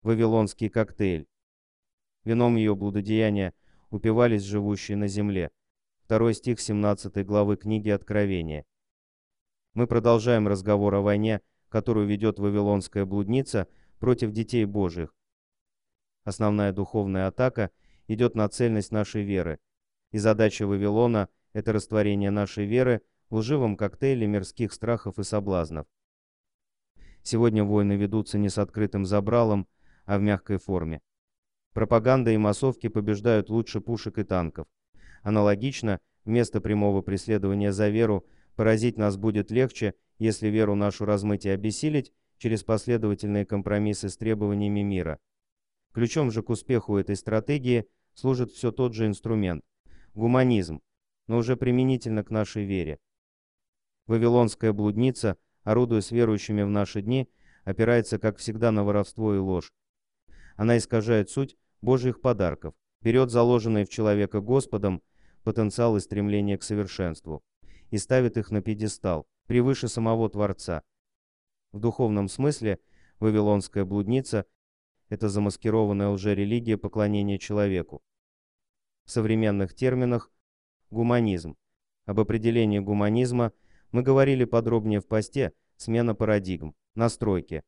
вавилонский коктейль. Вином ее блудодеяния упивались живущие на земле. 2 стих 17 главы книги Откровения. Мы продолжаем разговор о войне, которую ведет вавилонская блудница против детей Божьих. Основная духовная атака идет на цельность нашей веры, и задача Вавилона – это растворение нашей веры в лживом коктейле мирских страхов и соблазнов. Сегодня войны ведутся не с открытым забралом, а в мягкой форме. Пропаганда и массовки побеждают лучше пушек и танков. Аналогично, вместо прямого преследования за веру, поразить нас будет легче, если веру нашу размыть и обессилить через последовательные компромиссы с требованиями мира. Ключом же к успеху этой стратегии служит все тот же инструмент – гуманизм, но уже применительно к нашей вере. Вавилонская блудница, орудуя с верующими в наши дни, опирается, как всегда, на воровство и ложь. Она искажает суть Божьих подарков, берет заложенные в человека Господом потенциал и стремление к совершенству и ставит их на пьедестал, превыше самого Творца. В духовном смысле вавилонская блудница – это замаскированная лжерелигия поклонения человеку. В современных терминах – гуманизм. Об определении гуманизма мы говорили подробнее в посте «Смена парадигм. Настройки».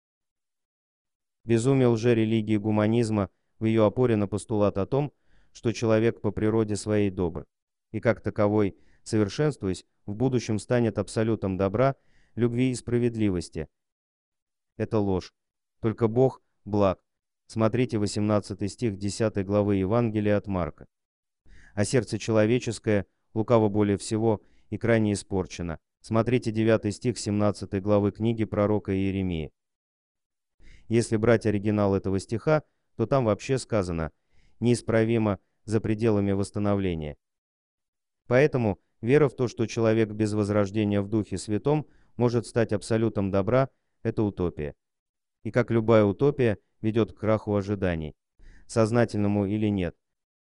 Безумие лжерелигии гуманизма в ее опоре на постулат о том, что человек по природе своей добр, и как таковой, совершенствуясь, в будущем станет абсолютом добра, любви и справедливости. Это ложь. Только Бог благ. Смотрите 18 стих 10 главы Евангелия от Марка. А сердце человеческое, лукаво более всего, и крайне испорчено. Смотрите 9 стих 17 главы книги пророка Иеремии. Если брать оригинал этого стиха, то там вообще сказано «неисправимо за пределами восстановления». Поэтому вера в то, что человек без возрождения в Духе Святом может стать абсолютом добра, это утопия. И как любая утопия, ведет к краху ожиданий, сознательному или нет.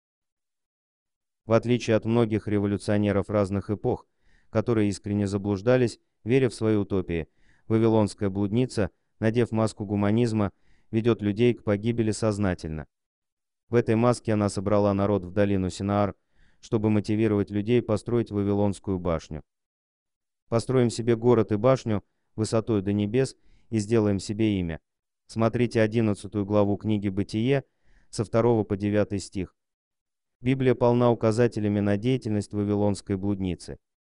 В отличие от многих революционеров разных эпох, которые искренне заблуждались, веря в свои утопии, вавилонская блудница, надев маску гуманизма, ведет людей к погибели сознательно. В этой маске она собрала народ в долину Синаар, чтобы мотивировать людей построить Вавилонскую башню. Построим себе город и башню высотой до небес и сделаем себе имя. Смотрите 11 главу книги «Бытие» со 2 по 9 стих. Библия полна указателями на деятельность вавилонской блудницы.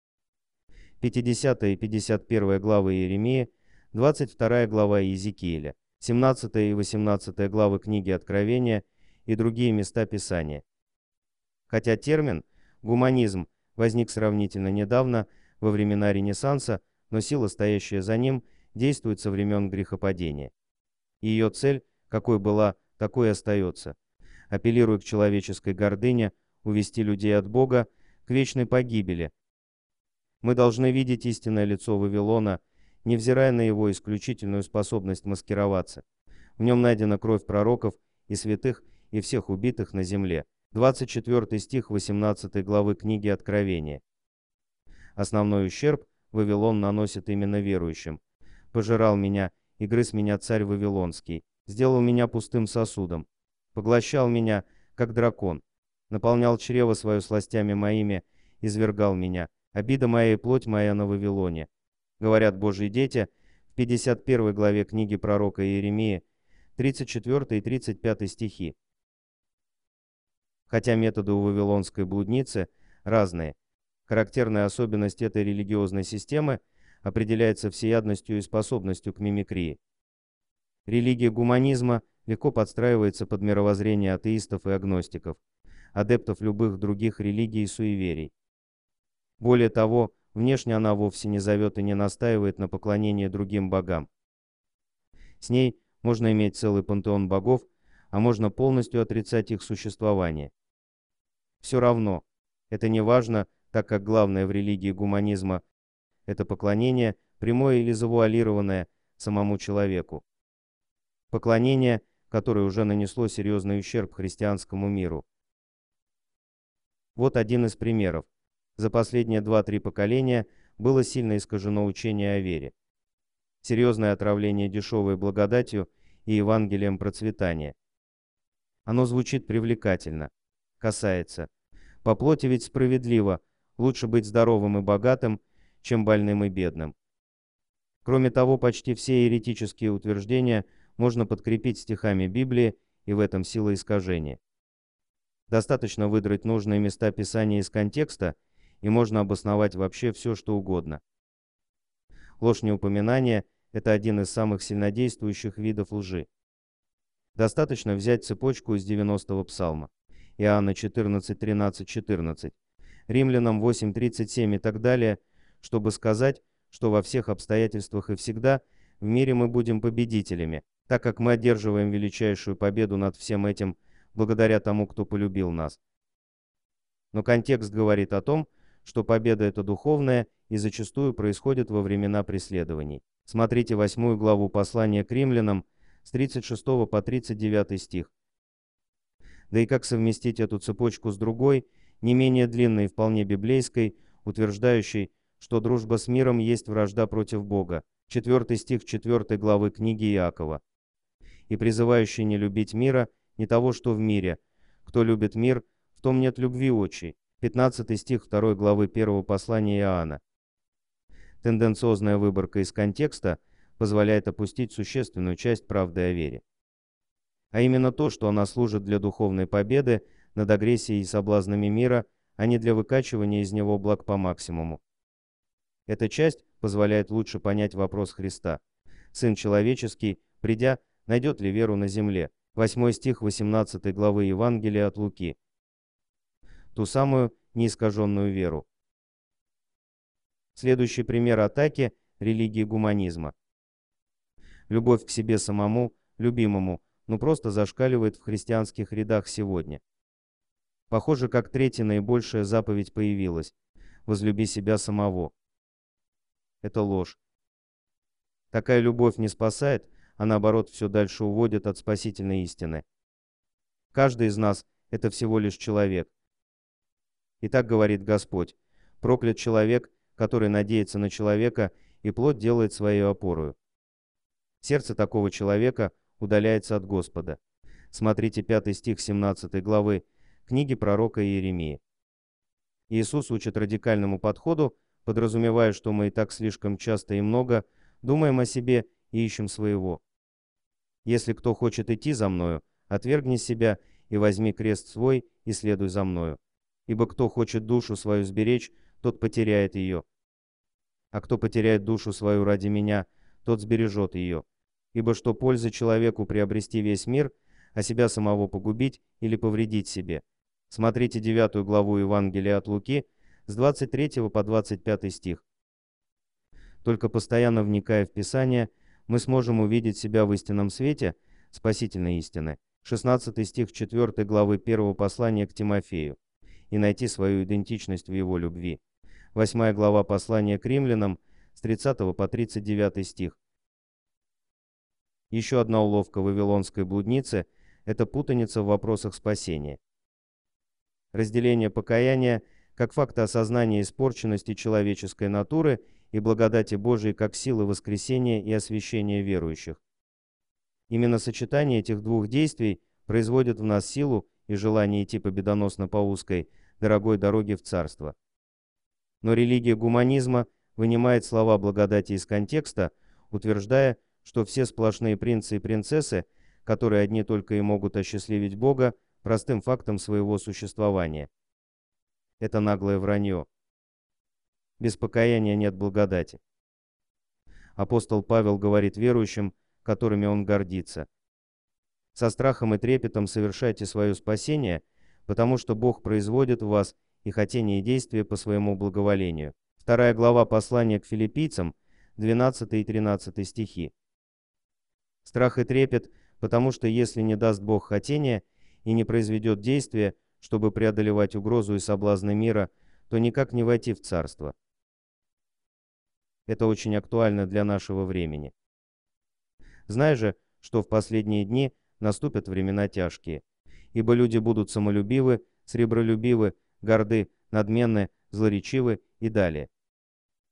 50 и 51 главы Иеремии, 22 глава Иезекииля, 17 и 18 главы книги Откровения и другие места Писания. Хотя термин «гуманизм» возник сравнительно недавно, во времена Ренессанса, но сила, стоящая за ним, действует со времен грехопадения. Ее цель, какой была, такой и остается. Апеллируя к человеческой гордыне, увести людей от Бога к вечной погибели. Мы должны видеть истинное лицо Вавилона, невзирая на его исключительную способность маскироваться. В нем найдена кровь пророков и святых и всех убитых на земле. 24 стих 18 главы книги Откровения. Основной ущерб Вавилон наносит именно верующим. «Пожирал меня и грыз меня царь Вавилонский, сделал меня пустым сосудом, поглощал меня, как дракон, наполнял чрево свое сластями моими, извергал меня, обида моя и плоть моя на Вавилоне», говорят Божьи дети в 51 главе книги пророка Иеремии, 34 и 35 стихи. Хотя методы у вавилонской блудницы разные, характерная особенность этой религиозной системы определяется всеядностью и способностью к мимикрии. Религия гуманизма легко подстраивается под мировоззрение атеистов и агностиков, адептов любых других религий и суеверий. Более того, внешне она вовсе не зовет и не настаивает на поклонении другим богам. С ней можно иметь целый пантеон богов, а можно полностью отрицать их существование. Все равно, это не важно, так как главное в религии гуманизма – это поклонение, прямое или завуалированное, самому человеку. Поклонение, которое уже нанесло серьезный ущерб христианскому миру. Вот один из примеров. За последние 2-3 поколения было сильно искажено учение о вере. Серьезное отравление дешевой благодатью и Евангелием процветания. Оно звучит привлекательно. Касается. По плоти ведь справедливо, лучше быть здоровым и богатым, чем больным и бедным. Кроме того, почти все еретические утверждения можно подкрепить стихами Библии, и в этом сила искажения. Достаточно выдрать нужные места Писания из контекста, и можно обосновать вообще все, что угодно. Ложь неупоминания – это один из самых сильнодействующих видов лжи. Достаточно взять цепочку из 90-го псалма. Иоанна 14, 13, 14, Римлянам 8, 37 и так далее, чтобы сказать, что во всех обстоятельствах и всегда в мире мы будем победителями, так как мы одерживаем величайшую победу над всем этим благодаря тому, кто полюбил нас. Но контекст говорит о том, что победа эта духовная и зачастую происходит во времена преследований. Смотрите 8 главу послания к римлянам с 36 по 39 стих. Да и как совместить эту цепочку с другой, не менее длинной и вполне библейской, утверждающей, что дружба с миром есть вражда против Бога, 4 стих 4 главы книги Иакова, и призывающий не любить мира, не того, что в мире. Кто любит мир, в том нет любви отчей, 15 стих 2 главы 1 послания Иоанна. Тенденциозная выборка из контекста позволяет опустить существенную часть правды о вере. А именно то, что она служит для духовной победы над агрессией и соблазнами мира, а не для выкачивания из него благ по максимуму. Эта часть позволяет лучше понять вопрос Христа. Сын человеческий, придя, найдет ли веру на земле? 8 стих 18 главы Евангелия от Луки. Ту самую неискаженную веру. Следующий пример атаки – религии гуманизма. Любовь к себе самому, любимому, просто зашкаливает в христианских рядах сегодня. Похоже, как третья наибольшая заповедь появилась – возлюби себя самого. Это ложь. Такая любовь не спасает, а наоборот все дальше уводит от спасительной истины. Каждый из нас – это всего лишь человек. И так говорит Господь: проклят человек, который надеется на человека и плоть делает своей опорою. Сердце такого человека удаляется от Господа. Смотрите 5 стих 17 главы книги пророка Иеремии. Иисус учит радикальному подходу, подразумевая, что мы и так слишком часто и много думаем о себе и ищем своего. Если кто хочет идти за мною, отвергни себя и возьми крест свой и следуй за мною. Ибо кто хочет душу свою сберечь, тот потеряет ее. А кто потеряет душу свою ради меня, тот сбережет ее. Ибо что пользы человеку приобрести весь мир, а себя самого погубить или повредить себе? Смотрите 9 главу Евангелия от Луки с 23 по 25 стих. Только постоянно вникая в Писание, мы сможем увидеть себя в истинном свете спасительной истины, 16 стих 4 главы 1 послания к Тимофею, и найти свою идентичность в его любви. 8 глава послания к римлянам с 30 по 39 стих. Еще одна уловка вавилонской блудницы – это путаница в вопросах спасения. Разделение покаяния как факта осознания испорченности человеческой натуры и благодати Божией как силы воскресения и освящения верующих. Именно сочетание этих двух действий производит в нас силу и желание идти победоносно по узкой, дорогой дороге в Царство. Но религия гуманизма вынимает слова благодати из контекста, утверждая, что все сплошные принцы и принцессы, которые одни только и могут осчастливить Бога простым фактом своего существования. Это наглое вранье. Без покаяния нет благодати. Апостол Павел говорит верующим, которыми он гордится: со страхом и трепетом совершайте свое спасение, потому что Бог производит в вас и хотение и действия по своему благоволению. 2 глава послания к филиппийцам, 12 и 13 стихи. Страх и трепет, потому что если не даст Бог хотения и не произведет действия, чтобы преодолевать угрозу и соблазны мира, то никак не войти в Царство. Это очень актуально для нашего времени. Знай же, что в последние дни наступят времена тяжкие, ибо люди будут самолюбивы, сребролюбивы, горды, надменны, злоречивы и далее.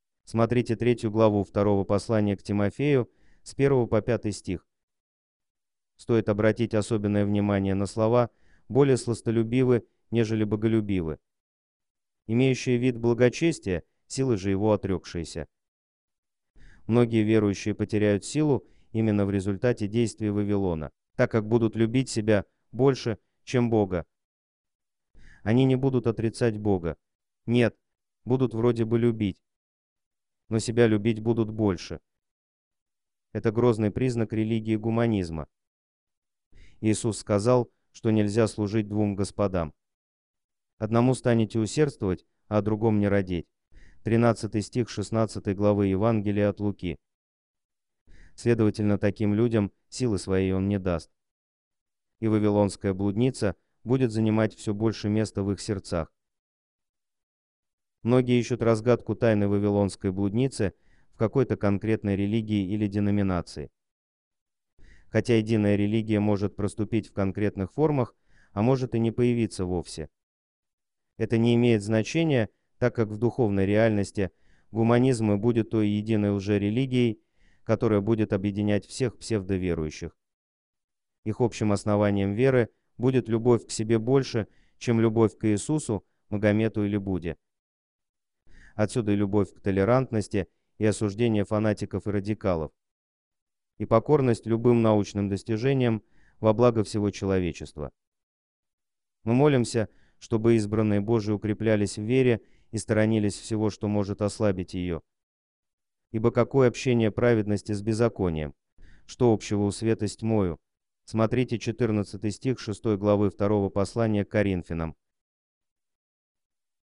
Смотрите 3 главу 2 послания к Тимофею с 1 по 5 стих. Стоит обратить особенное внимание на слова «более сластолюбивы, нежели боголюбивы», имеющие вид благочестия, силы же его отрекшиеся. Многие верующие потеряют силу именно в результате действий Вавилона, так как будут любить себя больше, чем Бога. Они не будут отрицать Бога. Нет, будут вроде бы любить, но себя любить будут больше. Это грозный признак религии гуманизма. Иисус сказал, что нельзя служить двум господам. Одному станете усердствовать, а о другом не родить. 13 стих 16 главы Евангелия от Луки. Следовательно, таким людям силы своей он не даст. И вавилонская блудница будет занимать все больше места в их сердцах. Многие ищут разгадку тайны вавилонской блудницы в какой-то конкретной религии или деноминации. Хотя единая религия может проступить в конкретных формах, а может и не появиться вовсе. Это не имеет значения, так как в духовной реальности гуманизм и будет той единой лжерелигией, которая будет объединять всех псевдоверующих. Их общим основанием веры будет любовь к себе больше, чем любовь к Иисусу, Магомету или Будде. Отсюда и любовь к толерантности, и осуждение фанатиков и радикалов, и покорность любым научным достижениям во благо всего человечества. Мы молимся, чтобы избранные Божии укреплялись в вере и сторонились всего, что может ослабить ее. Ибо какое общение праведности с беззаконием? Что общего у света с тьмою? Смотрите 14 стих 6 главы 2 послания к Коринфянам.